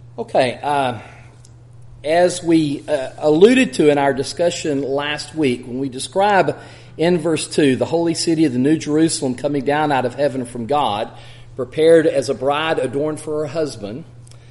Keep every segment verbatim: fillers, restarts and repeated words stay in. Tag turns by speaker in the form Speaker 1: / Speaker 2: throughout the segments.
Speaker 1: Okay, uh, as we uh, alluded to in our discussion last week, when we describe in verse two the holy city of the New Jerusalem coming down out of heaven from God, prepared as a bride adorned for her husband,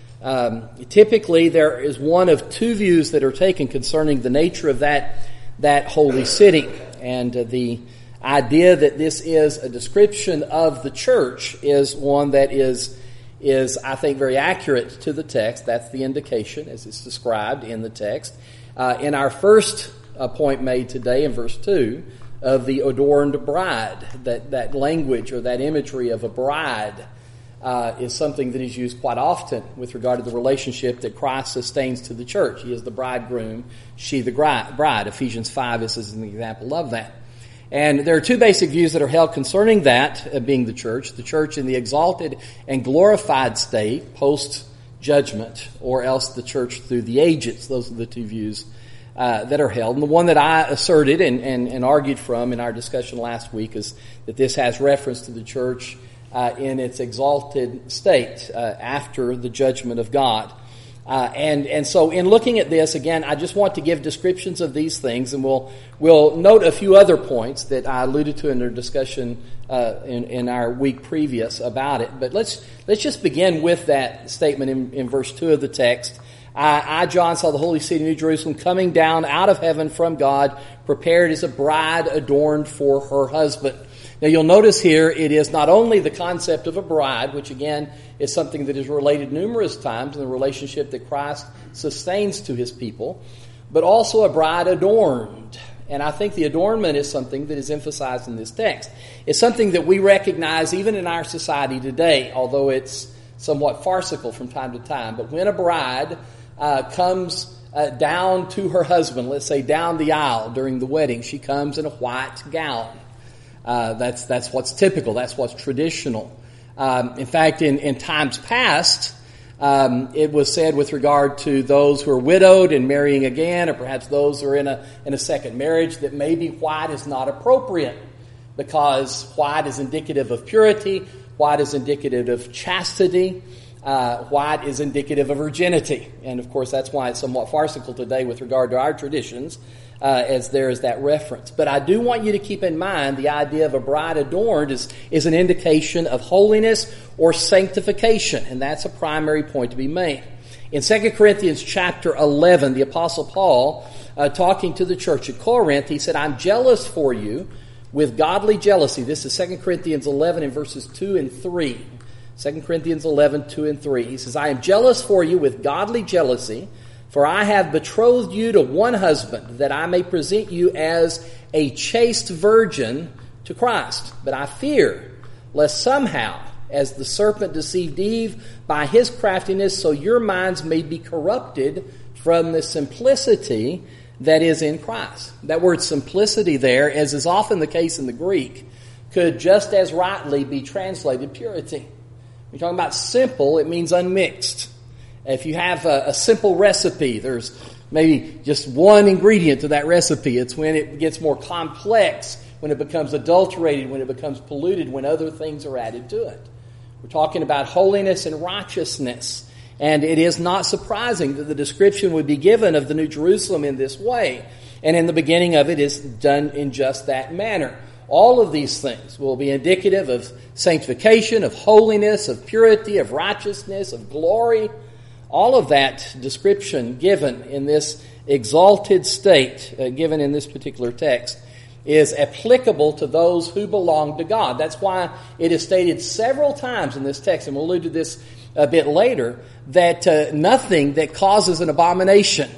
Speaker 1: um, typically there is one of two views that are taken concerning the nature of that, that holy city. And uh, the idea that this is a description of the church is one that is is, I think, very accurate to the text. That's the indication as it's described in the text. Uh, in our first uh, point made today in verse two of the adorned bride, that, that language or that imagery of a bride uh, is something that is used quite often with regard to the relationship that Christ sustains to the church. He is the bridegroom, she the bride. Ephesians five is an example of that. And there are two basic views that are held concerning that, uh, being the church. The church in the exalted and glorified state, post-judgment, or else the church through the ages. Those are the two views uh, that are held. And the one that I asserted and, and, and argued from in our discussion last week is that this has reference to the church uh, in its exalted state uh, after the judgment of God. Uh, and, and so in looking at this, again, I just want to give descriptions of these things, and we'll, we'll note a few other points that I alluded to in our discussion, uh, in, in our week previous about it. But let's, let's just begin with that statement in, in verse two of the text. I, I, John, saw the holy city, New Jerusalem, coming down out of heaven from God, prepared as a bride adorned for her husband. Now you'll notice here it is not only the concept of a bride, which again is something that is related numerous times in the relationship that Christ sustains to his people, but also a bride adorned. And I think the adornment is something that is emphasized in this text. It's something that we recognize even in our society today, although it's somewhat farcical from time to time. But when a bride uh, comes uh, down to her husband, let's say down the aisle during the wedding, she comes in a white gown. Uh, that's that's what's typical. That's what's traditional. Um, in fact, in, in times past, um, it was said with regard to those who are widowed and marrying again, or perhaps those who are in a in a second marriage, that maybe white is not appropriate because white is indicative of purity, white is indicative of chastity, uh, white is indicative of virginity, and of course that's why it's somewhat farcical today with regard to our traditions. Uh, as there is that reference. But I do want you to keep in mind the idea of a bride adorned is, is an indication of holiness or sanctification, and that's a primary point to be made. In Second Corinthians chapter eleven, the Apostle Paul, uh, talking to the church at Corinth, he said, I'm jealous for you with godly jealousy. This is Second Corinthians eleven in verses two and three. Second Corinthians eleven, two and three. He says, I am jealous for you with godly jealousy, for I have betrothed you to one husband, that I may present you as a chaste virgin to Christ. But I fear, lest somehow, as the serpent deceived Eve by his craftiness, so your minds may be corrupted from the simplicity that is in Christ. That word simplicity there, as is often the case in the Greek, could just as rightly be translated purity. When you're talking about simple, it means unmixed. If you have a, a simple recipe, there's maybe just one ingredient to that recipe. It's when it gets more complex, when it becomes adulterated, when it becomes polluted, when other things are added to it. We're talking about holiness and righteousness. And it is not surprising that the description would be given of the New Jerusalem in this way. And in the beginning of it is done in just that manner. All of these things will be indicative of sanctification, of holiness, of purity, of righteousness, of glory. All of that description given in this exalted state, uh, given in this particular text, is applicable to those who belong to God. That's why it is stated several times in this text, and we'll allude to this a bit later, that uh, nothing that causes an abomination,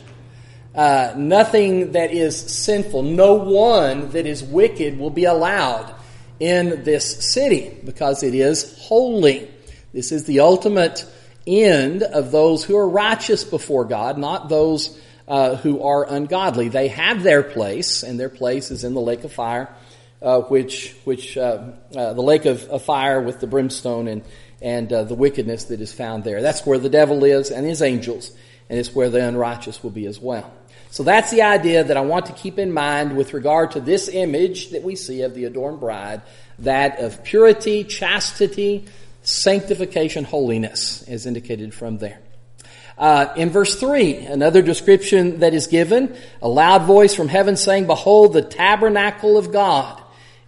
Speaker 1: uh, nothing that is sinful, no one that is wicked will be allowed in this city, because it is holy. This is the ultimate end of those who are righteous before God, not those uh, who are ungodly. They have their place, and their place is in the lake of fire, uh, which which uh, uh, the lake of, of fire with the brimstone and and uh, the wickedness that is found there. That's where the devil is and his angels, and it's where the unrighteous will be as well. So that's the idea that I want to keep in mind with regard to this image that we see of the adorned bride, that of purity, chastity, sanctification, holiness, as indicated from there. Uh, in verse three, another description that is given, a loud voice from heaven saying, "Behold, the tabernacle of God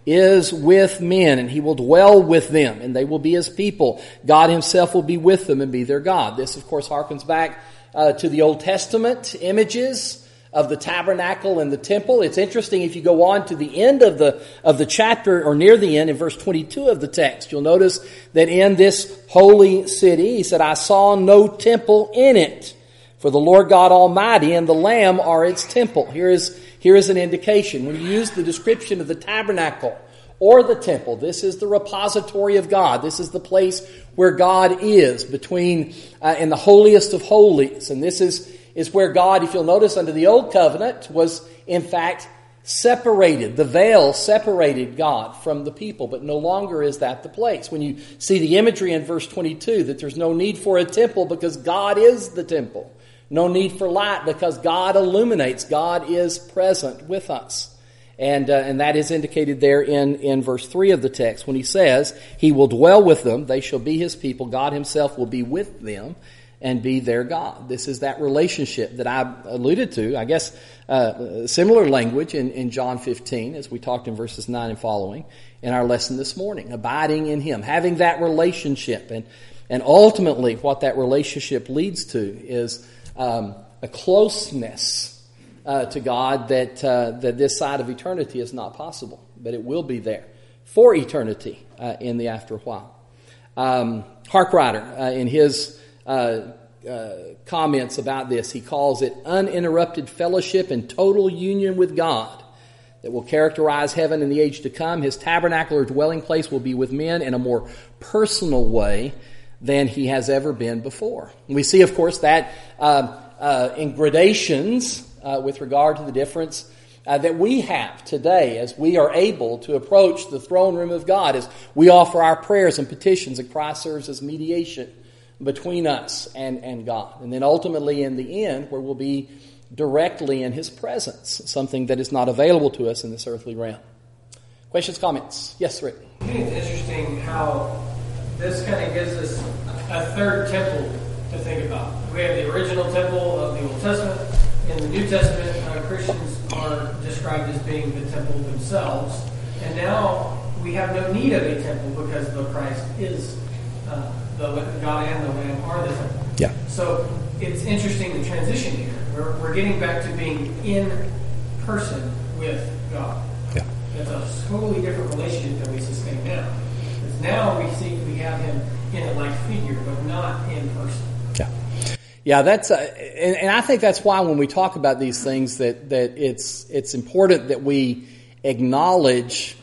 Speaker 1: is with men, and he will dwell with them, and they will be his people. God himself will be with them and be their God." This, of course, harkens back uh, to the Old Testament images of the tabernacle and the temple. It's interesting if you go on to the end of the of the chapter, or near the end, in verse twenty-two of the text, you'll notice that in this holy city, he said, "I saw no temple in it, for the Lord God Almighty and the Lamb are its temple." Here is here is an indication. When you use the description of the tabernacle or the temple, this is the repository of God. This is the place where God is, between uh, in the holiest of holies, and this is is where God, if you'll notice, under the Old Covenant, was in fact separated. The veil separated God from the people, but no longer is that the place. When you see the imagery in verse twenty-two, that there's no need for a temple because God is the temple. No need for light because God illuminates. God is present with us. And uh, and that is indicated there in, in verse three of the text, when he says, "He will dwell with them, they shall be his people, God himself will be with them and be their God." This is that relationship that I alluded to, I guess, uh, similar language in, in John fifteen, as we talked in verses nine and following in our lesson this morning. Abiding in him, having that relationship. And, and ultimately what that relationship leads to is um, a closeness uh, to God that, uh, that this side of eternity is not possible. But it will be there for eternity uh, in the after while. Um, Harkrider, uh, in his Uh, uh, comments about this, he calls it uninterrupted fellowship and total union with God that will characterize heaven in the age to come. His tabernacle or dwelling place will be with men in a more personal way than he has ever been before. And we see, of course, that uh, uh, in gradations uh, with regard to the difference uh, that we have today as we are able to approach the throne room of God, as we offer our prayers and petitions, and Christ serves as mediation between us and, and God. And then ultimately in the end, where we'll be directly in his presence, something that is not available to us in this earthly realm. Questions, comments? Yes, Rick?
Speaker 2: I think it's interesting how this kind of gives us a third temple to think about. We have the original temple of the Old Testament. In the New Testament, uh, Christians are described as being the temple themselves. And now we have no need of a temple because the Christ is uh, the God and the Lamb are the temple.
Speaker 1: Yeah.
Speaker 2: So it's interesting the transition here. We're, we're getting back to being in person with God.
Speaker 1: Yeah.
Speaker 2: It's a totally different relationship that we sustain now. Because now we see we have him in a like figure, but not in person.
Speaker 1: Yeah. Yeah, that's uh, and, and I think that's why when we talk about these things that that it's it's important that we acknowledge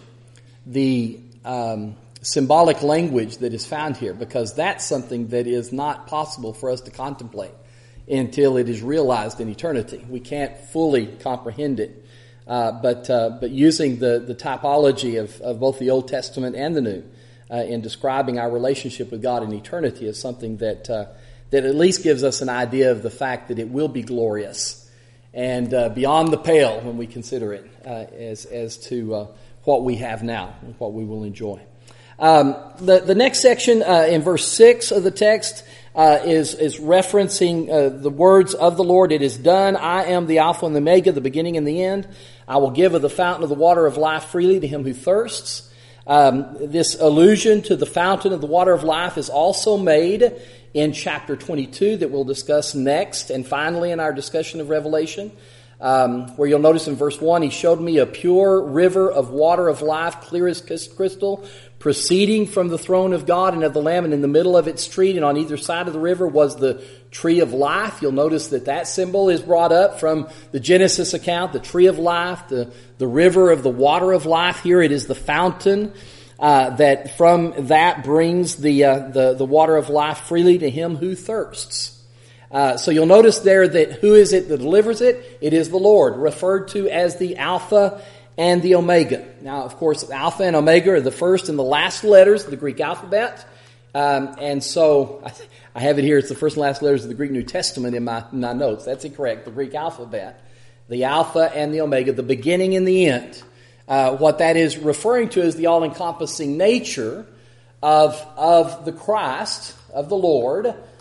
Speaker 1: the um, symbolic language that is found here, because that's something that is not possible for us to contemplate until it is realized in eternity. We can't fully comprehend it. Uh, but uh, but using the, the typology of, of both the Old Testament and the New uh, in describing our relationship with God in eternity is something that uh, that at least gives us an idea of the fact that it will be glorious and uh, beyond the pale when we consider it uh, as as to uh, what we have now and what we will enjoy. Um, the, the next section uh, in verse six of the text uh, is, is referencing uh, the words of the Lord. "It is done. I am the Alpha and the Omega, the beginning and the end. I will give of the fountain of the water of life freely to him who thirsts." Um, this allusion to the fountain of the water of life is also made in chapter twenty-two that we'll discuss next, and finally in our discussion of Revelation. Um, where you'll notice in verse one, "He showed me a pure river of water of life, clear as crystal, proceeding from the throne of God and of the Lamb, and in the middle of its street and on either side of the river was the tree of life." You'll notice that that symbol is brought up from the Genesis account, the tree of life, the, the river of the water of life. Here it is the fountain uh, that from that brings the, uh, the, the water of life freely to him who thirsts. Uh, so you'll notice there that who is it that delivers it? It is the Lord, referred to as the Alpha and the Omega. Now, of course, Alpha and Omega are the first and the last letters of the Greek alphabet. Um, and so I, I have it here. It's the first and last letters of the Greek New Testament in my, in my notes. That's incorrect. The Greek alphabet. The Alpha and the Omega, the beginning and the end. Uh, what that is referring to is the all-encompassing nature of, of the Christ, of the Lord,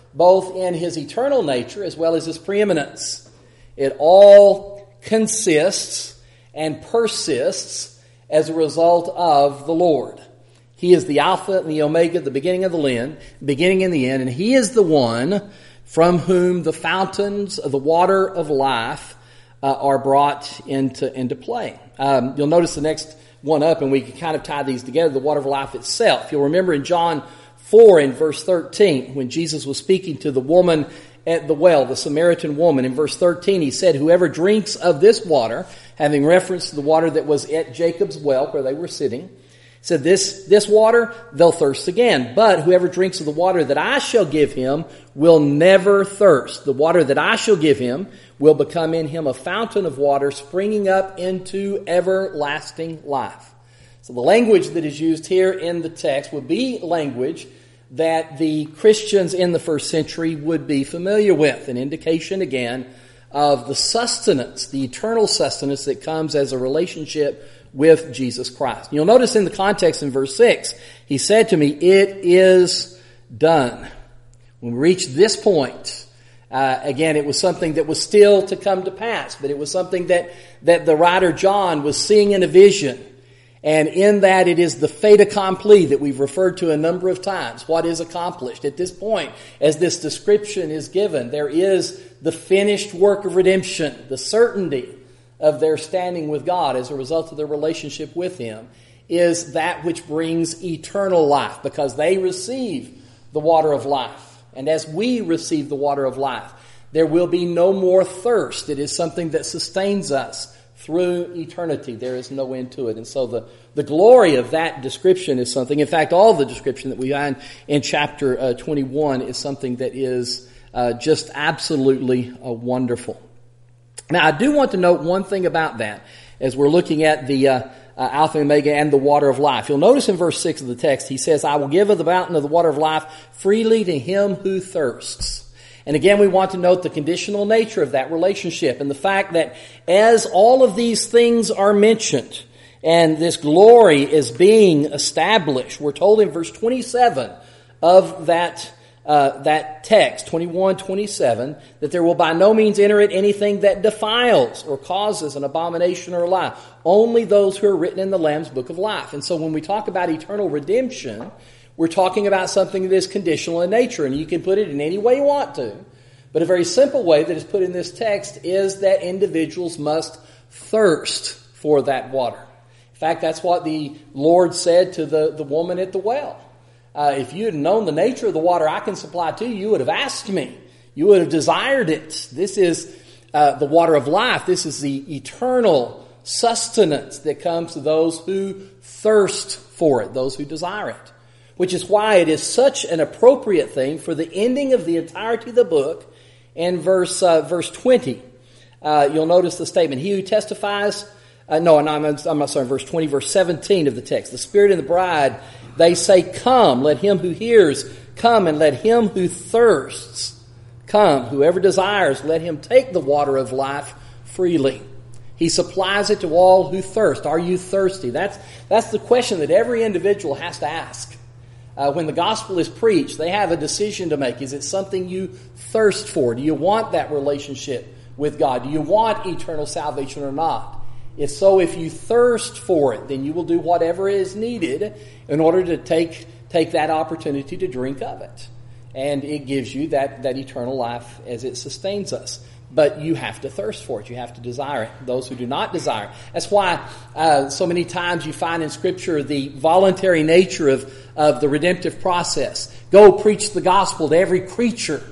Speaker 1: both in his eternal nature as well as his preeminence. It all consists and persists as a result of the Lord. He is the Alpha and the Omega, the beginning of the end, beginning and the end, and he is the one from whom the fountains of the water of life uh, are brought into, into play. Um, you'll notice the next one up, and we can kind of tie these together, the water of life itself. You'll remember in John four in verse thirteen, when Jesus was speaking to the woman at the well, the Samaritan woman, in verse thirteen, he said, whoever drinks of this water, having reference to the water that was at Jacob's well where they were sitting, said, this, this water, they'll thirst again. But whoever drinks of the water that I shall give him will never thirst. The water that I shall give him will become in him a fountain of water springing up into everlasting life. So the language that is used here in the text would be language that the Christians in the first century would be familiar with, an indication again of the sustenance, the eternal sustenance that comes as a relationship with Jesus Christ. You'll notice in the context in verse six, he said to me, it is done. When we reach this point, uh, again, it was something that was still to come to pass, but it was something that, that the writer John was seeing in a vision. And in that it is the fait accompli that we've referred to a number of times. What is accomplished at this point, as this description is given, there is the finished work of redemption, the certainty of their standing with God as a result of their relationship with Him is that which brings eternal life, because they receive the water of life. And as we receive the water of life, there will be no more thirst. It is something that sustains us through eternity. There is no end to it. And so the, the glory of that description is something, in fact, all the description that we find in chapter uh, twenty-one is something that is uh, just absolutely uh, wonderful. Now, I do want to note one thing about that as we're looking at the uh, uh, Alpha and Omega and the water of life. You'll notice in verse six of the text, he says, I will give of the fountain of the water of life freely to him who thirsts. And again, we want to note the conditional nature of that relationship and the fact that as all of these things are mentioned and this glory is being established, we're told in verse twenty-seven of that Uh, that text, twenty-one, twenty-seven, that there will by no means enter it anything that defiles or causes an abomination or a lie. Only those who are written in the Lamb's book of life. And so when we talk about eternal redemption, we're talking about something that is conditional in nature. And you can put it in any way you want to. But a very simple way that is put in this text is that individuals must thirst for that water. In fact, that's what the Lord said to the, the woman at the well. Uh, if you had known the nature of the water I can supply to you, you would have asked me. You would have desired it. This is uh, the water of life. This is the eternal sustenance that comes to those who thirst for it, those who desire it. Which is why it is such an appropriate thing for the ending of the entirety of the book in verse uh, verse twenty. Uh, you'll notice the statement, he who testifies, uh, no, no, I'm, I'm not sorry, verse twenty, verse seventeen of the text. The Spirit and the bride, they say, come, let him who hears come, and let him who thirsts come. Whoever desires, let him take the water of life freely. He supplies it to all who thirst. Are you thirsty? That's, that's the question that every individual has to ask. Uh, when the gospel is preached, they have a decision to make. Is it something you thirst for? Do you want that relationship with God? Do you want eternal salvation or not? If so, if you thirst for it, then you will do whatever is needed in order to take take that opportunity to drink of it. And it gives you that, that eternal life as it sustains us. But you have to thirst for it. You have to desire it. Those who do not desire it. That's why uh, so many times you find in Scripture the voluntary nature of, of the redemptive process. Go preach the gospel to every creature.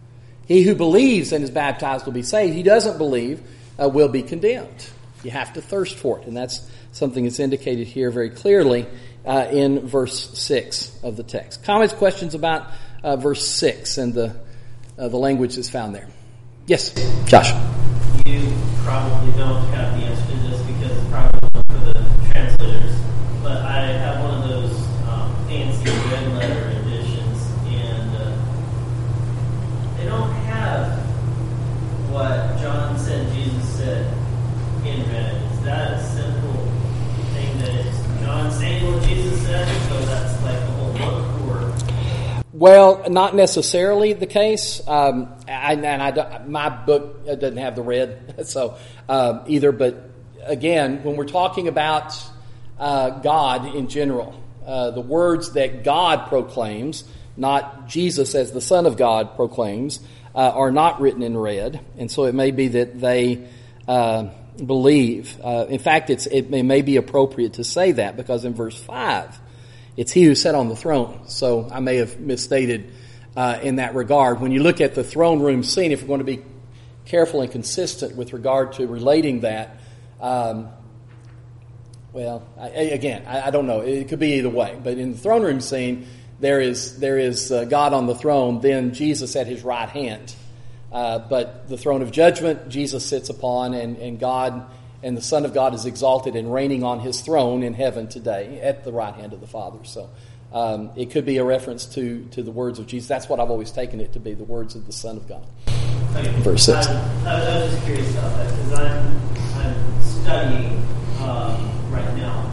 Speaker 1: He who believes and is baptized will be saved. He doesn't believe uh, will be condemned. You have to thirst for it. And that's something that's indicated here very clearly uh, in verse six of the text. Comments, questions about uh, verse six and the uh, the language that's found there? Yes, Josh.
Speaker 3: You probably don't have the answer to this because it's probably one for the translators. But I have one of those um, fancy red letter editions, and uh, they don't have what John said Jesus said in red. Is that a simple thing that is John saying what Jesus said, so that's like the whole book? Or
Speaker 1: Well, not necessarily the case. Um, I, and I don't, my book doesn't have the red, so um, either. But again, when we're talking about uh, God in general, uh, the words that God proclaims, not Jesus as the Son of God proclaims, uh, are not written in red, and so it may be that they uh, believe. Uh, in fact, it's it may, may be appropriate to say that because in verse five. It's he who sat on the throne. So I may have misstated uh, in that regard. When you look at the throne room scene, if we're going to be careful and consistent with regard to relating that, um, well, I, again, I, I don't know. It could be either way. But in the throne room scene, there is there is uh, God on the throne, then Jesus at his right hand. Uh, but the throne of judgment, Jesus sits upon, and, and God and the Son of God is exalted and reigning on his throne in heaven today at the right hand of the Father. So um, it could be a reference to, to the words of Jesus. That's what I've always taken it to be, the words of the Son of God.
Speaker 3: Okay.
Speaker 1: Verse six.
Speaker 3: I, I was just curious about that because I'm, I'm studying um, right now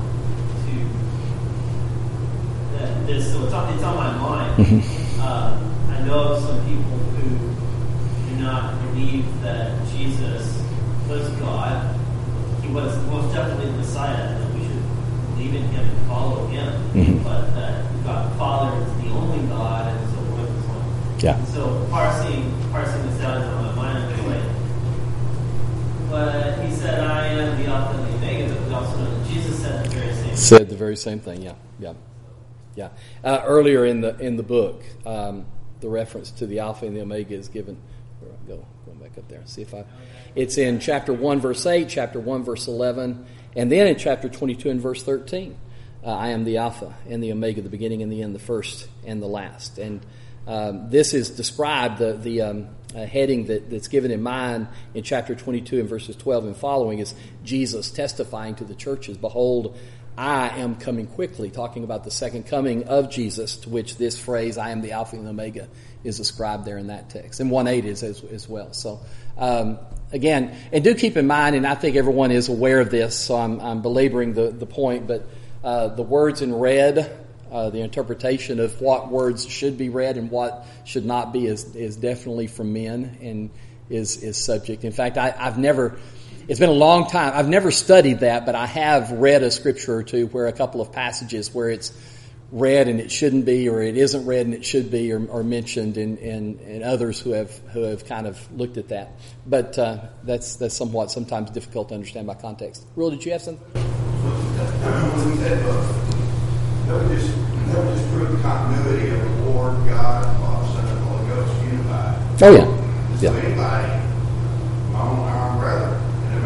Speaker 3: to uh, this, so it's on, it's on my mind.
Speaker 1: Mm-hmm.
Speaker 3: Uh, I know of some people who do not believe that Jesus was God. He was most definitely the Messiah, that we should believe in him and follow him, mm-hmm. but that God the Father is the only God, and so forth and so on.
Speaker 1: Yeah.
Speaker 3: And so parsing parsing this out is on my mind, I'm like, but he said, I am the Alpha and the Omega, but we also know that Jesus said the very same thing.
Speaker 1: Said the very same thing, yeah. Yeah. Yeah. Uh, earlier in the in the book, um, the reference to the Alpha and the Omega is given. Where I go, going back up there, see if I. It's in chapter one, verse eight, chapter one, verse eleven, and then in chapter twenty-two and verse thirteen. Uh, I am the Alpha and the Omega, the beginning and the end, the first and the last. And um, this is described, the, the um, uh, heading that, that's given in mine in chapter twenty-two and verses twelve and following is Jesus testifying to the churches, behold, I am coming quickly, talking about the second coming of Jesus, to which this phrase, I am the Alpha and the Omega, is ascribed there in that text. And one eight is as, as well. So, um, again, and do keep in mind, and I think everyone is aware of this, so I'm, I'm belaboring the, the point, but uh, the words in red, uh, the interpretation of what words should be read and what should not be is, is definitely from men and is, is subject. In fact, I, I've never... It's been a long time. I've never studied that, but I have read a scripture or two where a couple of passages where it's read and it shouldn't be, or it isn't read and it should be, or, or mentioned, and, and, and others who have who have kind of looked at that. But uh, that's that's somewhat sometimes difficult to understand by context. Will, did you have something?
Speaker 4: When we said book, that would just that would just prove the continuity of the Lord, God, Father, Son, and Holy Ghost unified.
Speaker 1: Oh yeah,
Speaker 4: So
Speaker 1: yeah.
Speaker 4: anybody, my own our brother.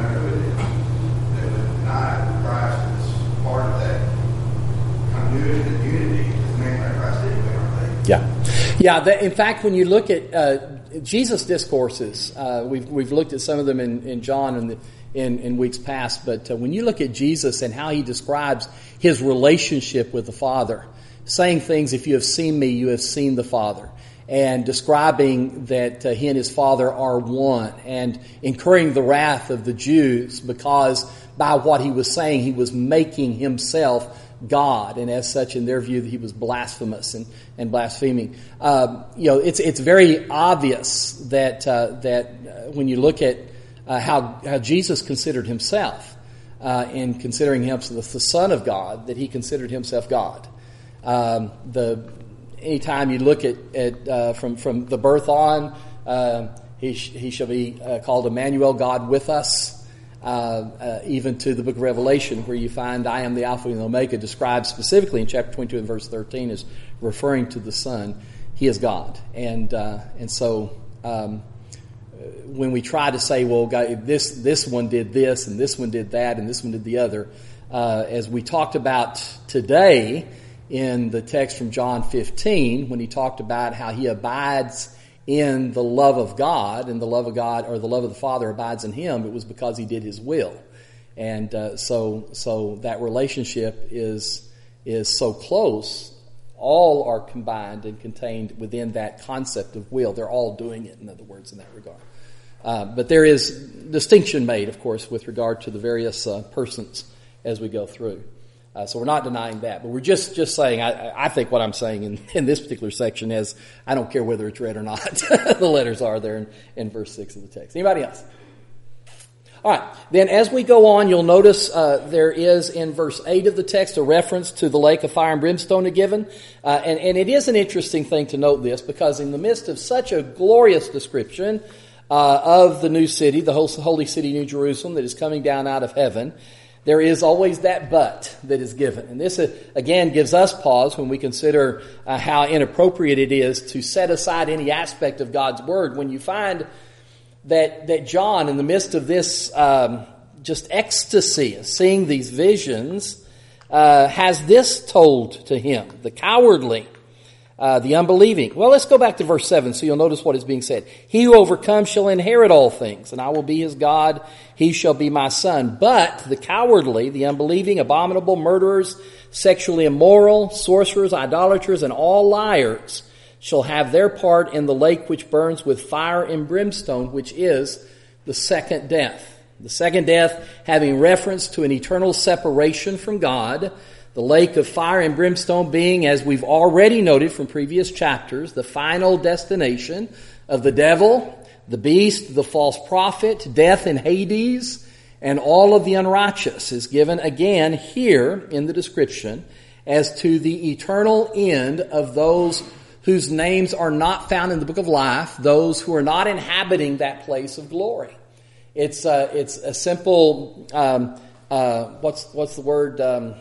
Speaker 4: Christ is part of that continuity and unity is made by Christ anyway, aren't they?
Speaker 1: Yeah. Yeah, the, in fact, when you look at uh, Jesus' discourses, uh, we've we've looked at some of them in, in John in, the, in, in weeks past, but uh, when you look at Jesus and how he describes his relationship with the Father, saying things, if you have seen me, you have seen the Father, and describing that uh, he and his Father are one, and incurring the wrath of the Jews because by what he was saying, he was making himself God, and as such, in their view, he was blasphemous and, and blaspheming. Uh, you know, it's it's very obvious that uh, that uh, when you look at uh, how how Jesus considered himself uh, in considering himself the Son of God, that he considered himself God. Um, the anytime you look at at uh, from from the birth on, uh, he sh- he shall be uh, called Emmanuel, God with us. Uh, uh, even to the book of Revelation, where you find I am the Alpha and the Omega, described specifically in chapter twenty-two and verse thirteen as referring to the Son. He is God. And uh, and so um, when we try to say, well, God, this this one did this, and this one did that, and this one did the other, uh, as we talked about today in the text from John fifteen, when he talked about how he abides in the love of God, and the love of God, or the love of the Father abides in him, it was because he did his will. And uh, so so that relationship is is so close. All are combined and contained within that concept of will. They're all doing it, in other words, in that regard. Uh, but there is distinction made, of course, with regard to the various uh, persons as we go through. Uh, so we're not denying that, but we're just, just saying, I, I think what I'm saying in, in this particular section is, I don't care whether it's read or not. The letters are there in, in verse six of the text. Anybody else? All right. Then as we go on, you'll notice uh, there is in verse eight of the text a reference to the lake of fire and brimstone given. Uh, and, and it is an interesting thing to note this, because in the midst of such a glorious description uh, of the new city, the holy city, New Jerusalem, that is coming down out of heaven, there is always that but that is given. And this, uh, again, gives us pause when we consider uh, how inappropriate it is to set aside any aspect of God's Word when you find that that John, in the midst of this um, just ecstasy of seeing these visions, uh, has this told to him: the cowardly, uh, the unbelieving. Well, let's go back to verse seven so you'll notice what is being said. He who overcomes shall inherit all things, and I will be his God, he shall be my son. But the cowardly, the unbelieving, abominable, murderers, sexually immoral, sorcerers, idolaters, and all liars shall have their part in the lake which burns with fire and brimstone, which is the second death. The second death having reference to an eternal separation from God, the lake of fire and brimstone being, as we've already noted from previous chapters, the final destination of the devil, the beast, the false prophet, death in Hades, and all of the unrighteous is given again here in the description as to the eternal end of those whose names are not found in the book of life, those who are not inhabiting that place of glory. It's uh, it's a simple um, uh, what's what's the word? Um,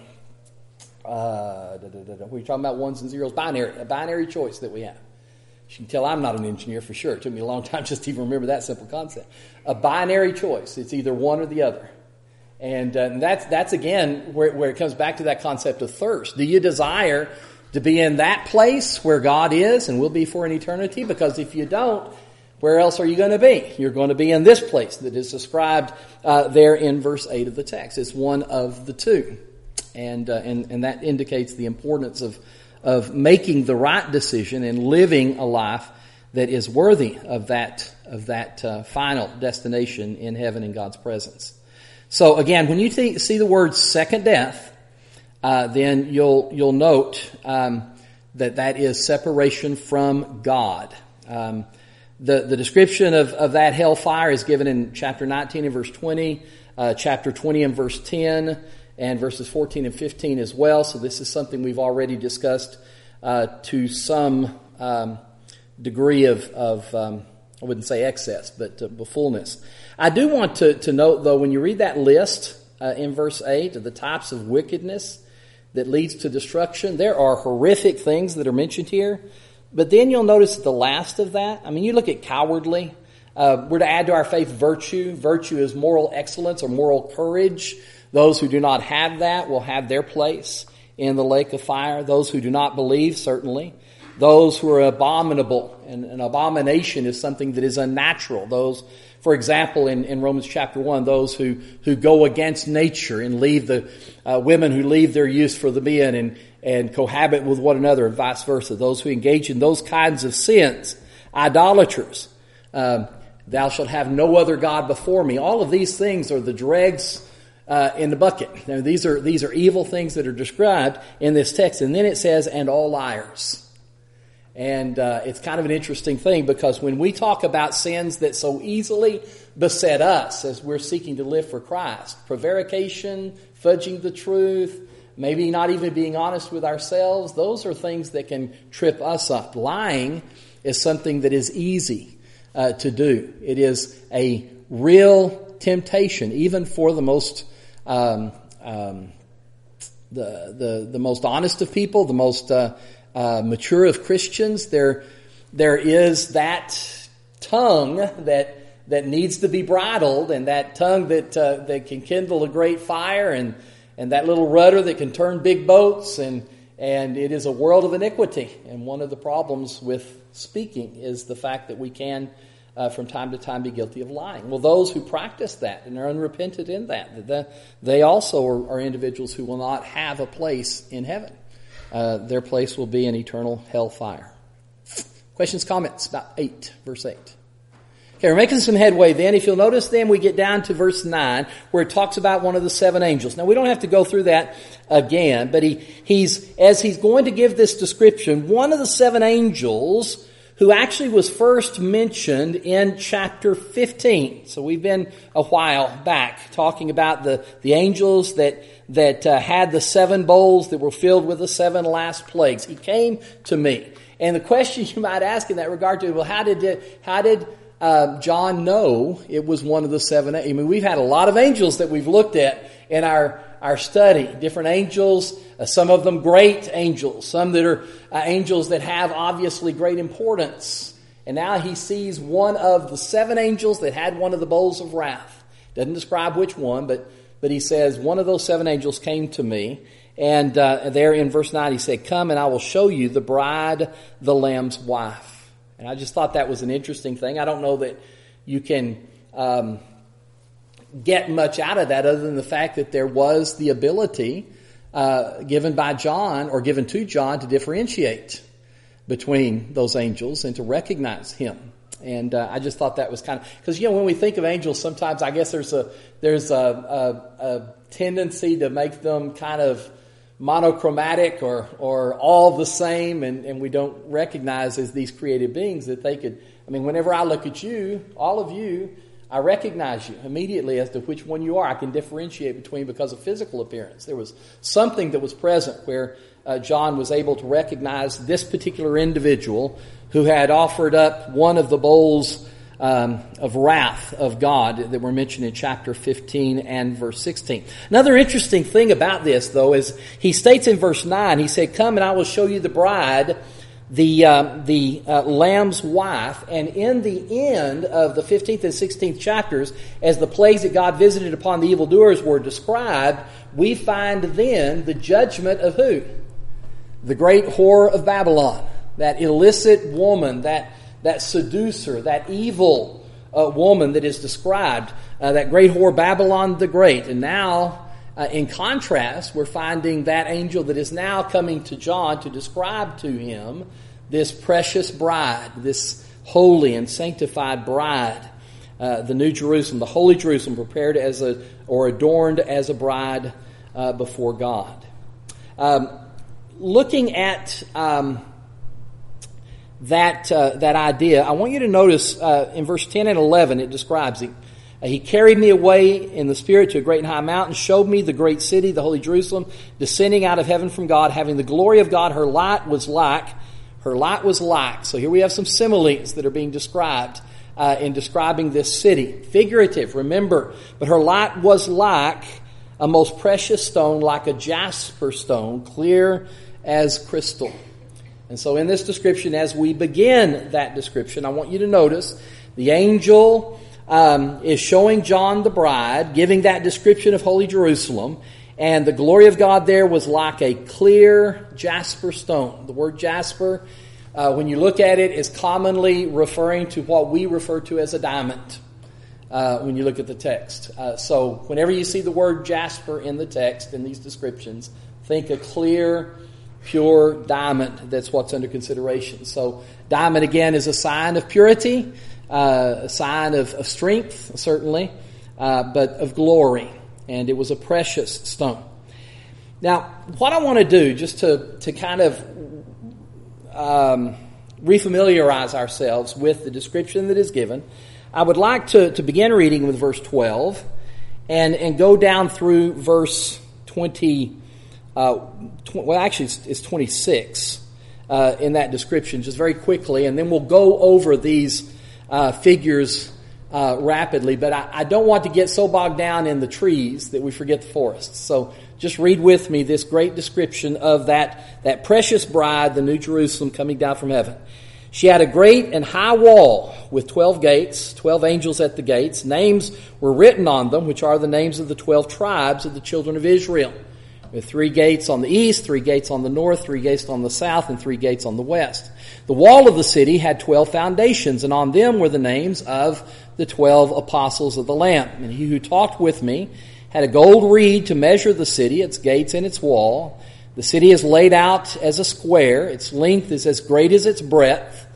Speaker 1: uh, da, da, da, da. We're talking about ones and zeros, binary, a binary choice that we have. You can tell I'm not an engineer for sure. It took me a long time just to even remember that simple concept. A binary choice. It's either one or the other. And, uh, and that's that's again where, where it comes back to that concept of thirst. Do you desire to be in that place where God is and will be for an eternity? Because if you don't, where else are you going to be? You're going to be in this place that is described uh, there in verse eight of the text. It's one of the two. And, uh, and, and that indicates the importance of, of making the right decision and living a life that is worthy of that, of that uh, final destination in heaven in God's presence. So again, when you th- see the word second death, Uh, then you'll you'll note um, that that is separation from God. Um, the the description of, of that hellfire is given in chapter nineteen and verse twenty, uh, chapter twenty and verse ten, and verses fourteen and fifteen as well. So this is something we've already discussed uh, to some um, degree of of um, I wouldn't say excess, but uh, fullness. I do want to to note though, when you read that list uh, in verse eight of the types of wickedness that leads to destruction, there are horrific things that are mentioned here. But then you'll notice the last of that. I mean, you look at cowardly. Uh, we're to add to our faith virtue. Virtue is moral excellence or moral courage. Those who do not have that will have their place in the lake of fire. Those who do not believe, certainly. Those who are abominable. And an abomination is something that is unnatural. Those, for example, in, in Romans chapter one, those who, who go against nature and leave the uh, women who leave their use for the men and, and cohabit with one another and vice versa. Those who engage in those kinds of sins, idolaters, um, thou shalt have no other God before me. All of these things are the dregs uh, in the bucket. Now, these are these are evil things that are described in this text. And then it says, and all liars. And uh, it's kind of an interesting thing, because when we talk about sins that so easily beset us as we're seeking to live for Christ, prevarication, fudging the truth, maybe not even being honest with ourselves, those are things that can trip us up. Lying is something that is easy uh, to do. It is a real temptation, even for the most um, um, the the the most honest of people, the most uh, Uh, mature of Christians. There, there is that tongue that that needs to be bridled, and that tongue that uh, that can kindle a great fire, and and that little rudder that can turn big boats, and and it is a world of iniquity. And one of the problems with speaking is the fact that we can, uh, from time to time, be guilty of lying. Well, those who practice that and are unrepentant in that, that they also are, are individuals who will not have a place in heaven. Uh, their place will be in eternal hellfire. Questions, comments about eight, verse eight. Okay, we're making some headway then. If you'll notice then we get down to verse nine where it talks about one of the seven angels. Now we don't have to go through that again, but he, he's, as he's going to give this description, one of the seven angels who actually was first mentioned in chapter fifteen. So we've been a while back talking about the, the angels that, that uh, had the seven bowls that were filled with the seven last plagues. He came to me. And the question you might ask in that regard to, well, how did it, how did Uh, John know it was one of the seven? I mean, we've had a lot of angels that we've looked at in our, our study. Different angels, uh, some of them great angels, some that are uh, angels that have obviously great importance. And now he sees one of the seven angels that had one of the bowls of wrath. Doesn't describe which one, but, but he says one of those seven angels came to me. And uh, there in verse nine he said, "Come and I will show you the bride, the Lamb's wife." And I just thought that was an interesting thing. I don't know that you can um, get much out of that other than the fact that there was the ability uh, given by John or given to John to differentiate between those angels and to recognize him. And uh, I just thought that was kind of, because, you know, when we think of angels, sometimes I guess there's a there's a, a, a tendency to make them kind of monochromatic or or all the same, and, and we don't recognize as these created beings that they could, I mean, whenever I look at you, all of you, I recognize you immediately as to which one you are. I can differentiate between because of physical appearance. There was something that was present where uh, John was able to recognize this particular individual who had offered up one of the bowls Um, of wrath of God that were mentioned in chapter fifteen and verse sixteen. Another interesting thing about this, though, is he states in verse nine, he said, "Come and I will show you the bride, the uh, the uh, Lamb's wife." And in the end of the fifteenth and sixteenth chapters, as the plagues that God visited upon the evildoers were described, we find then the judgment of who? The great whore of Babylon, that illicit woman, that that seducer, that evil uh, woman that is described, uh, that great whore Babylon the Great. And now, uh, in contrast, we're finding that angel that is now coming to John to describe to him this precious bride, this holy and sanctified bride, uh, the New Jerusalem, the Holy Jerusalem, prepared as a, or adorned as a bride uh, before God. Um, looking at Um, That uh, that idea, I want you to notice uh, in verse ten and eleven, it describes him. Uh, he carried me away in the Spirit to a great and high mountain, showed me the great city, the holy Jerusalem, descending out of heaven from God, having the glory of God. Her light was like, her light was like. So here we have some similes that are being described uh, in describing this city. Figurative, remember, but her light was like a most precious stone, like a jasper stone, clear as crystal. And so in this description, as we begin that description, I want you to notice the angel um, is showing John the bride, giving that description of Holy Jerusalem, and the glory of God there was like a clear jasper stone. The word jasper, uh, when you look at it, is commonly referring to what we refer to as a diamond uh, when you look at the text. Uh, so whenever you see the word jasper in the text, in these descriptions, think a clear, pure diamond. That's what's under consideration. So diamond, again, is a sign of purity, uh, a sign of, of strength, certainly, uh, but of glory. And it was a precious stone. Now, what I want to do, just to, to kind of um, refamiliarize ourselves with the description that is given, I would like to, to begin reading with verse twelve and, and go down through verse twenty. Uh, tw- well, actually, it's, it's twenty-six uh, in that description, just very quickly, and then we'll go over these uh, figures uh, rapidly. But I, I don't want to get so bogged down in the trees that we forget the forests. So just read with me this great description of that, that precious bride, the New Jerusalem, coming down from heaven. She had a great and high wall with twelve gates, twelve angels at the gates. Names were written on them, which are the names of the twelve tribes of the children of Israel. With three gates on the east, three gates on the north, three gates on the south, and three gates on the west. The wall of the city had twelve foundations, and on them were the names of the twelve apostles of the Lamb. And he who talked with me had a gold reed to measure the city, its gates and its wall. The city is laid out as a square. Its length is as great as its breadth.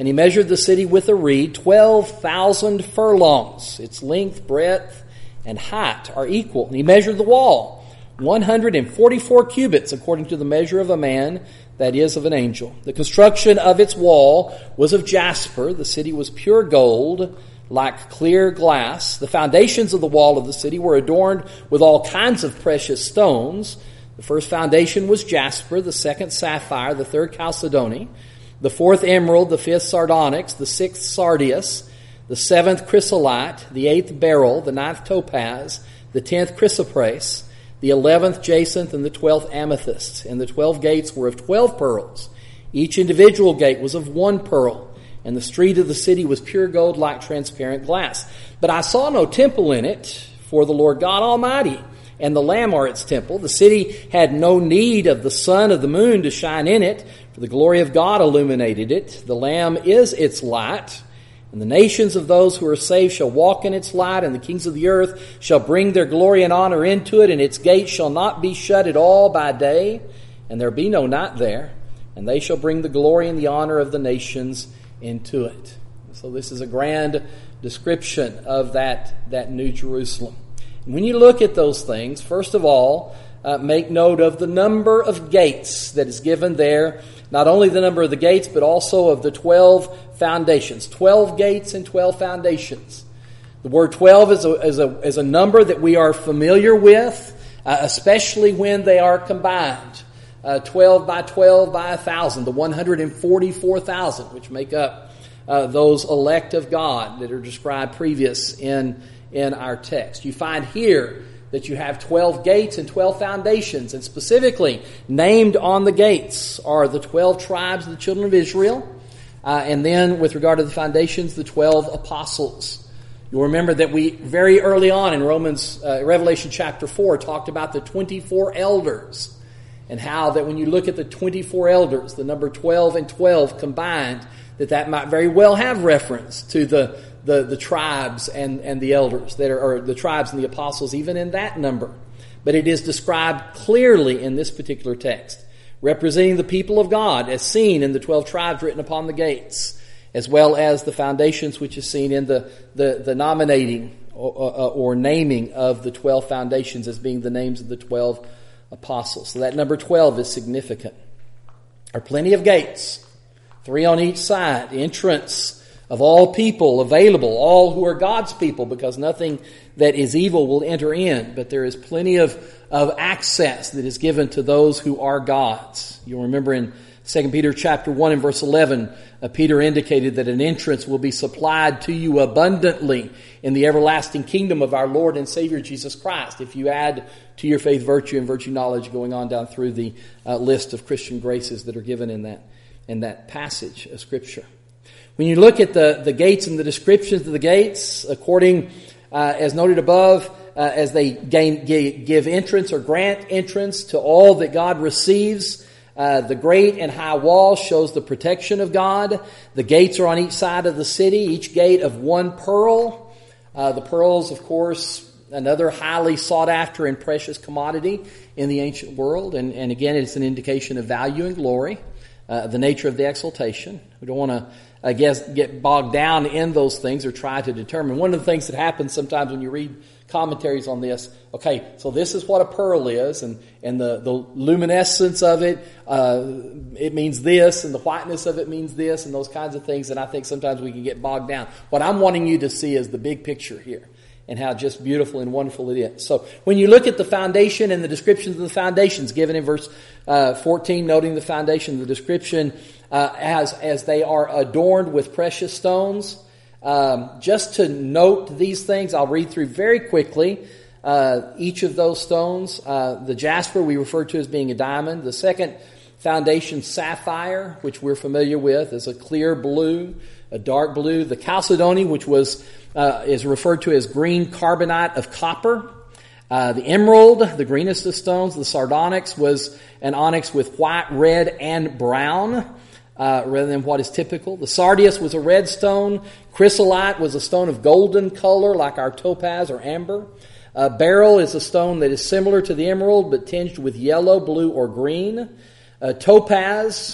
Speaker 1: And he measured the city with a reed, twelve thousand furlongs. Its length, breadth, and height are equal. And he measured the wall, one hundred forty-four cubits, according to the measure of a man, that is, of an angel. The construction of its wall was of jasper. The city was pure gold, like clear glass. The foundations of the wall of the city were adorned with all kinds of precious stones. The first foundation was jasper, the second sapphire, the third chalcedony, the fourth emerald, the fifth sardonyx, the sixth sardius, the seventh chrysolite, the eighth beryl, the ninth topaz, the tenth chrysoprase, the eleventh jacinth, and the twelfth amethyst. And the twelve gates were of twelve pearls. Each individual gate was of one pearl. And the street of the city was pure gold like transparent glass. But I saw no temple in it, for the Lord God Almighty and the Lamb are its temple. The city had no need of the sun or the moon to shine in it, for the glory of God illuminated it. The Lamb is its light. And the nations of those who are saved shall walk in its light, and the kings of the earth shall bring their glory and honor into it, and its gates shall not be shut at all by day, and there be no night there. And they shall bring the glory and the honor of the nations into it. So this is a grand description of that, that New Jerusalem. And when you look at those things, first of all, uh, make note of the number of gates that is given there. Not only the number of the gates, but also of the twelve foundations. Twelve gates and twelve foundations. The word twelve is a, is a, is a number that we are familiar with, uh, especially when they are combined. Uh, twelve by twelve by one thousand, the one hundred forty-four thousand, which make up uh, those elect of God that are described previous in, in our text. You find here that you have twelve gates and twelve foundations, and specifically named on the gates are the twelve tribes of the children of Israel, uh, and then with regard to the foundations, the twelve apostles. You'll remember that we very early on in Romans, uh, Revelation chapter four, talked about the twenty-four elders. And how that when you look at the twenty-four elders, the number twelve and twelve combined, that that might very well have reference to the, the, the tribes and, and the elders, that are, or the tribes and the apostles, even in that number. But it is described clearly in this particular text, representing the people of God as seen in the twelve tribes written upon the gates, as well as the foundations which is seen in the, the, the nominating or, or, or naming of the twelve foundations as being the names of the twelve apostles. So that number twelve is significant. There are plenty of gates, three on each side, entrance of all people available, all who are God's people, because nothing that is evil will enter in. But there is plenty of, of access that is given to those who are God's. You'll remember in Second Peter chapter one and verse eleven, uh, Peter indicated that an entrance will be supplied to you abundantly in the everlasting kingdom of our Lord and Savior Jesus Christ, if you add to your faith virtue and virtue knowledge, going on down through the uh, list of Christian graces that are given in that in that passage of Scripture. When you look at the, the gates and the descriptions of the gates, according uh, as noted above, uh, as they gain, give entrance or grant entrance to all that God receives, Uh, the great and high wall shows the protection of God. The gates are on each side of the city, each gate of one pearl. Uh, the pearls, of course, another highly sought after and precious commodity in the ancient world. And, and again, it's an indication of value and glory, uh, the nature of the exaltation. We don't want to, I guess, get bogged down in those things or try to determine. One of the things that happens sometimes when you read commentaries on this, okay, so this is what a pearl is, and, and the, the luminescence of it, uh, it means this, and the whiteness of it means this, and those kinds of things, and I think sometimes we can get bogged down. What I'm wanting you to see is the big picture here, and how just beautiful and wonderful it is. So when you look at the foundation and the descriptions of the foundations given in verse uh, fourteen, noting the foundation, the description uh, as, as they are adorned with precious stones. Um, just to note these things, I'll read through very quickly uh, each of those stones. Uh, the jasper we refer to as being a diamond. The second foundation, sapphire, which we're familiar with, is a clear blue, a dark blue. The chalcedony, which was uh, is referred to as green carbonate of copper. Uh, the emerald, the greenest of stones. The sardonyx was an onyx with white, red, and brown. Uh, rather than what is typical. The sardius was a red stone. Chrysolite was a stone of golden color like our topaz or amber. Uh, beryl is a stone that is similar to the emerald but tinged with yellow, blue, or green. Uh, topaz,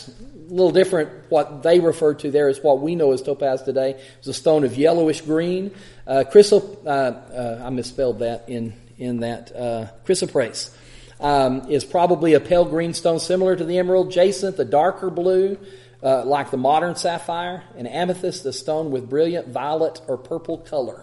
Speaker 1: little different. What they refer to there is what we know as topaz today. It's a stone of yellowish green. Uh, chrysop, uh, uh, I misspelled that in, in that. Uh, chrysoprase um, is probably a pale green stone similar to the emerald. Jacinth, a darker blue, uh, like the modern sapphire. And amethyst, a stone with brilliant violet or purple color.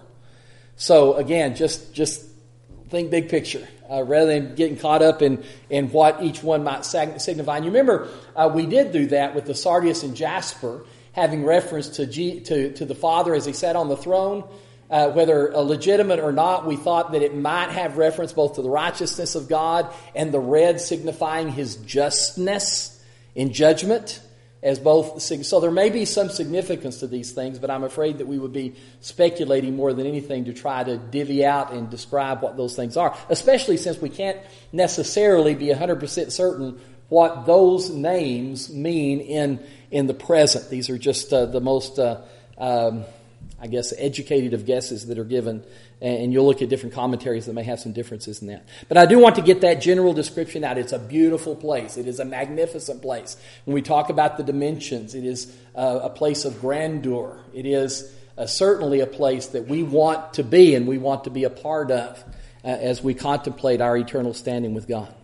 Speaker 1: So again, just just think big picture uh, rather than getting caught up in, in what each one might signify. And you remember uh, we did do that with the sardius and jasper, having reference to G, to, to the Father as He sat on the throne. Uh, whether uh, legitimate or not, we thought that it might have reference both to the righteousness of God and the red signifying His justness in judgment. As both, so there may be some significance to these things, but I'm afraid that we would be speculating more than anything to try to divvy out and describe what those things are, especially since we can't necessarily be one hundred percent certain what those names mean in in the present. These are just uh, the most, uh, um, I guess, educated of guesses that are given, and you'll look at different commentaries that may have some differences in that. But I do want to get that general description out. It's a beautiful place. It is a magnificent place. When we talk about the dimensions, it is uh, a place of grandeur. It is uh, certainly a place that we want to be and we want to be a part of uh, as we contemplate our eternal standing with God.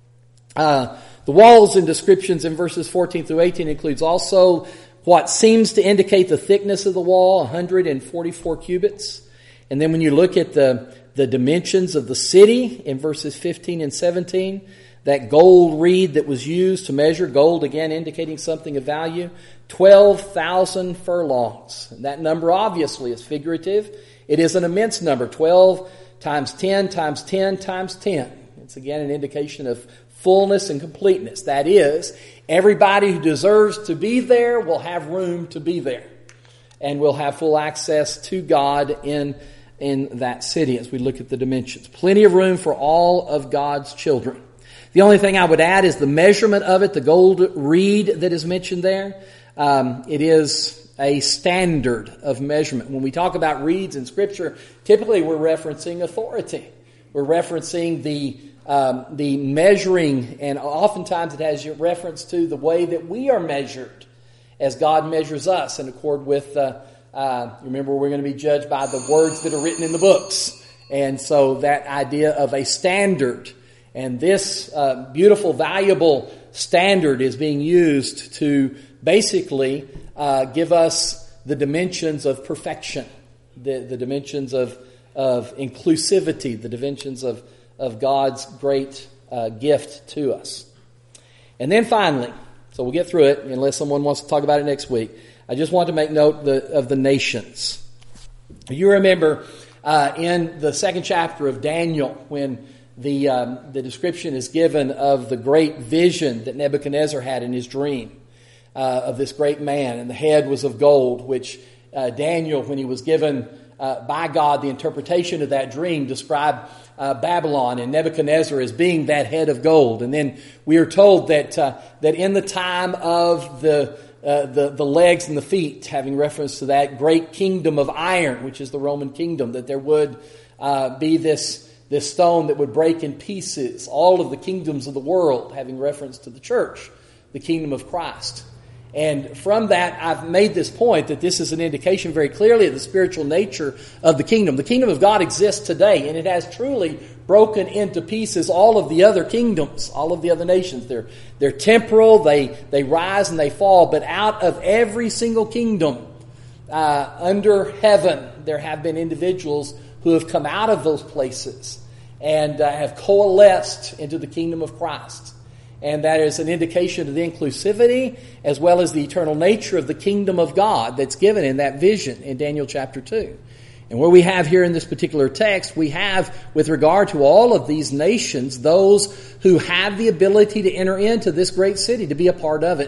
Speaker 1: Uh, the walls and descriptions in verses fourteen through eighteen includes also what seems to indicate the thickness of the wall, one hundred forty-four cubits. And then when you look at the, the dimensions of the city in verses fifteen and seventeen, that gold reed that was used to measure, gold again indicating something of value, twelve thousand furlongs. And that number obviously is figurative. It is an immense number, twelve times ten times ten times ten. It's again an indication of fullness and completeness. That is, everybody who deserves to be there will have room to be there. And will have full access to God in, in that city as we look at the dimensions. Plenty of room for all of God's children. The only thing I would add is the measurement of it, the gold reed that is mentioned there. Um, it is a standard of measurement. When we talk about reeds in Scripture, typically we're referencing authority. We're referencing the Um, the measuring, and oftentimes it has reference to the way that we are measured as God measures us in accord with, uh, uh, remember we're going to be judged by the words that are written in the books. And so that idea of a standard, and this uh, beautiful, valuable standard is being used to basically uh, give us the dimensions of perfection, the, the dimensions of, of inclusivity, the dimensions of of God's great uh, gift to us. And then finally, so we'll get through it unless someone wants to talk about it next week. I just want to make note the, of the nations. You remember uh, in the second chapter of Daniel when the um, the description is given of the great vision that Nebuchadnezzar had in his dream uh, of this great man, and the head was of gold, which uh, Daniel, when he was given uh, by God the interpretation of that dream, described Uh, Babylon and Nebuchadnezzar as being that head of gold. And then we are told that uh, that in the time of the, uh, the the legs and the feet, having reference to that great kingdom of iron, which is the Roman kingdom, that there would uh, be this this stone that would break in pieces all of the kingdoms of the world, having reference to the church, the kingdom of Christ. And from that, I've made this point that this is an indication very clearly of the spiritual nature of the kingdom. The kingdom of God exists today, and it has truly broken into pieces all of the other kingdoms, all of the other nations. They're, they're temporal, they, they rise and they fall, but out of every single kingdom uh, under heaven, there have been individuals who have come out of those places and uh, have coalesced into the kingdom of Christ. And that is an indication of the inclusivity as well as the eternal nature of the kingdom of God that's given in that vision in Daniel chapter two. And what we have here in this particular text, we have with regard to all of these nations, those who have the ability to enter into this great city, to be a part of it.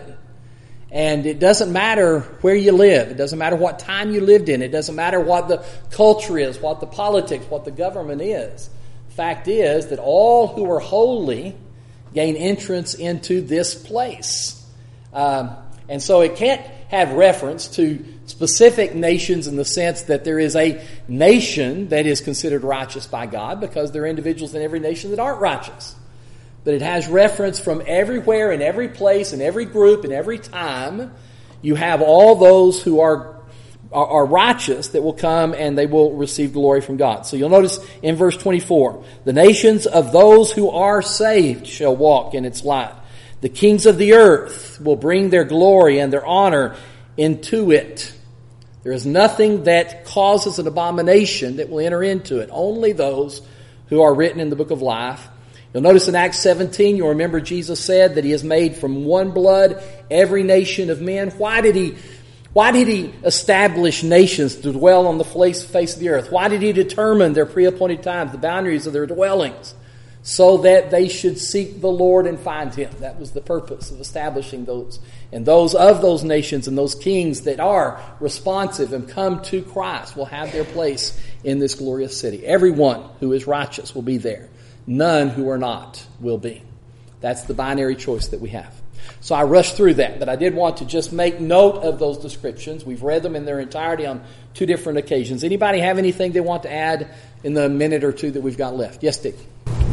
Speaker 1: And it doesn't matter where you live. It doesn't matter what time you lived in. It doesn't matter what the culture is, what the politics, what the government is. Fact is that all who are holy gain entrance into this place. Um, and so it can't have reference to specific nations in the sense that there is a nation that is considered righteous by God, because there are individuals in every nation that aren't righteous. but it has reference from everywhere, in every place, in every group, in every time. You have all those who are, are, are righteous that will come and they will receive glory from God. So you'll notice in verse twenty-four, the nations of those who are saved shall walk in its light. The kings of the earth will bring their glory and their honor into it. There is nothing that causes an abomination that will enter into it. Only those who are written in the book of life. You'll notice in Acts seventeen, you'll remember Jesus said that He has made from one blood every nation of men. Why did He, why did He establish nations to dwell on the face of the earth? Why did He determine their pre-appointed times, the boundaries of their dwellings? So that they should seek the Lord and find Him. That was the purpose of establishing those. And those of those nations and those kings that are responsive and come to Christ will have their place in this glorious city. Everyone who is righteous will be there. None who are not will be. That's the binary choice that we have. So I rushed through that, but I did want to just make note of those descriptions. We've read them in their entirety on two different occasions. Anybody have anything they want to add in the minute or two that we've got left? Yes, Dick.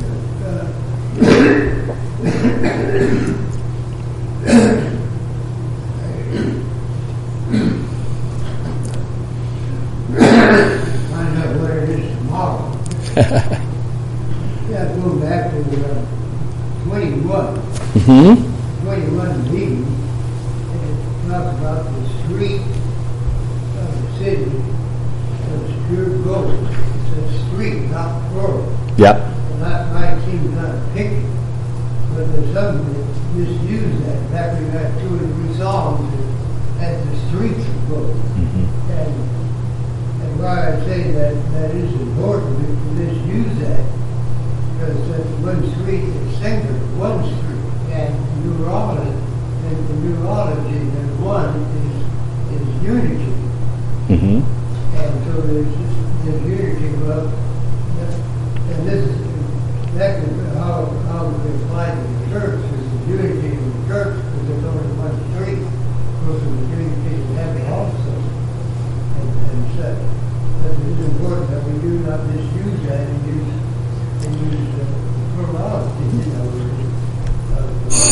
Speaker 5: Find out where it is tomorrow. Yeah, go back to uh, twenty-one.
Speaker 1: Mm-hmm.
Speaker 5: twenty-one B, and it talks about the street of the city of pure gold. It's a street, not plural.
Speaker 1: Yep.
Speaker 5: And that might seem kind of picky, but there's some that misuse that. In fact, we've got two or three songs that had the streets of gold.
Speaker 1: Mm-hmm.
Speaker 5: And, and why I say that that is important, we can misuse that, because that's one street is singular, one street, and neurology, and the neurology, and one is, is unity.
Speaker 1: Mm-hmm.
Speaker 5: And so there's, there's unity, well, and this is exactly how, how we apply to the church, is the unity of the church, because there's only one street. Of course, the unity of heaven also, and, and such. But it is important that we do not misuse that and use, and use the plurality, you know, of,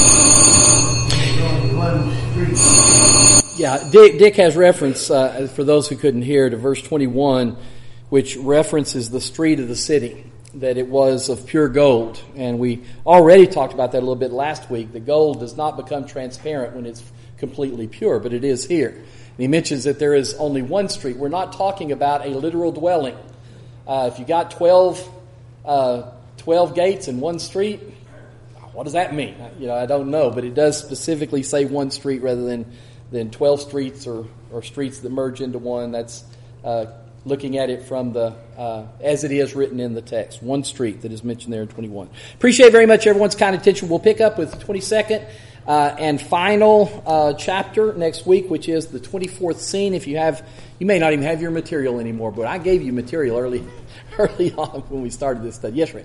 Speaker 5: there's only one street.
Speaker 1: Yeah, Dick, Dick has reference, uh, for those who couldn't hear, to verse twenty-one, which references the street of the city, that it was of pure gold. And we already talked about that a little bit last week. The gold does not become transparent when it's completely pure, but it is here. And he mentions that there is only one street. We're not talking about a literal dwelling. Uh, if you got twelve, uh, twelve gates in one street, what does that mean? You know, I don't know, but it does specifically say one street rather than, than twelve streets or, or streets that merge into one. That's uh, looking at it from the, uh, as it is written in the text. One street that is mentioned there in twenty-one. Appreciate very much everyone's kind attention. We'll pick up with the twenty-second uh, and final uh, chapter next week, which is the twenty-fourth scene. If you have, you may not even have your material anymore, but I gave you material early, early on when we started this study. Yes, Rick?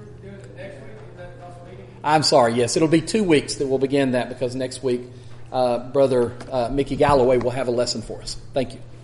Speaker 1: I'm sorry, yes. It'll be two weeks that we'll begin that, because next week, uh, Brother uh, Mickey Galloway will have a lesson for us. Thank you.